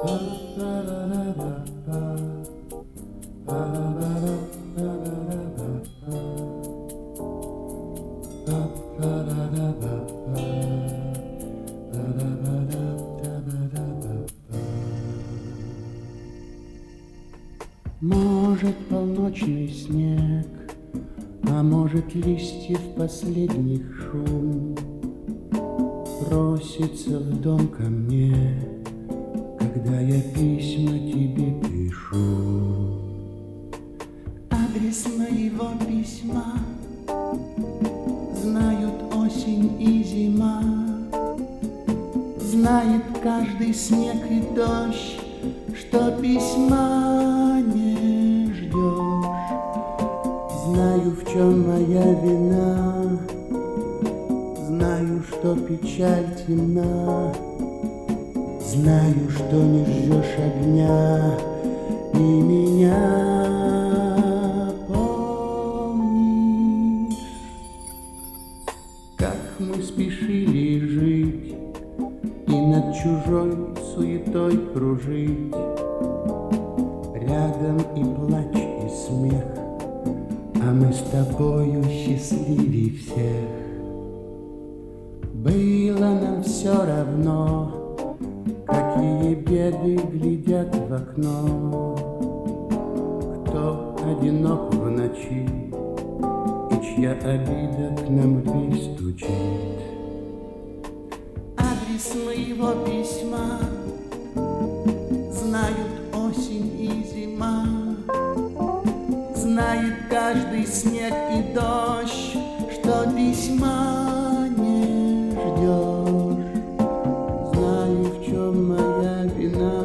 Может, полночный снег, а может, листьев последних шум просится в дом ко мне, когда я письма тебе пишу. Адрес моего письма знают осень и зима, знает каждый снег и дождь, что письма не ждешь. Знаю, в чем моя вина, знаю, что печаль темна, знаю, что не ждешь огня и меня. Помнишь, как мы спешили жить и над чужой суетой кружить, рядом и плач, и смех, а мы с тобою счастливее всех. Было нам все равно, какие беды глядят в окно, кто одинок в ночи и чья обида к нам в дверь стучит. Адрес моего письма знают осень и зима, знает каждый снег и дождь, что письма не ждешь. Знаю, в чем моя вина,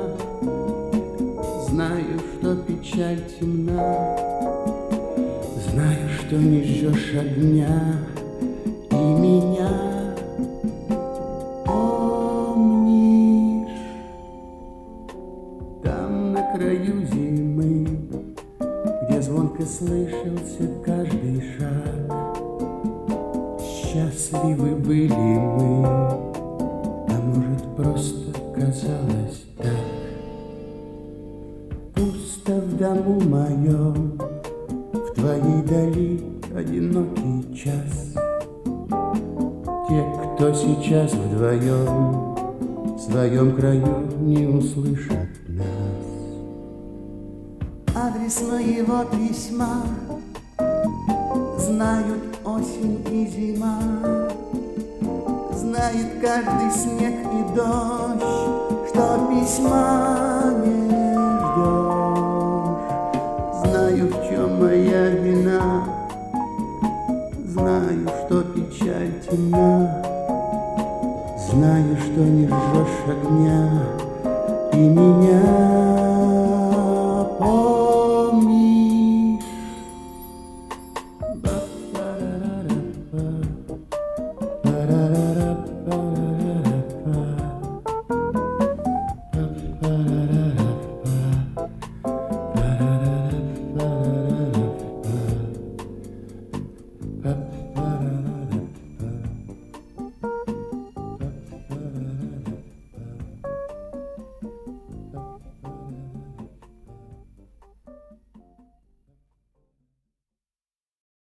знаю, что печаль темна, знаю, что не ждешь огня и меня. Помнишь, там на краю зимы, где звонко слышался каждый шаг, счастливы были мы, а может, просто казалось так. Пусто в дому моем, в твоей дали одинокий час. Те, кто сейчас вдвоем в своем краю, не услышат нас. Адрес моего письма знают осень и зима, знает каждый снег и дождь, что письма не ждешь. Знаю, в чем моя вина, знаю, что печаль темна, знаю, что не жжешь огня и меня. Помнишь,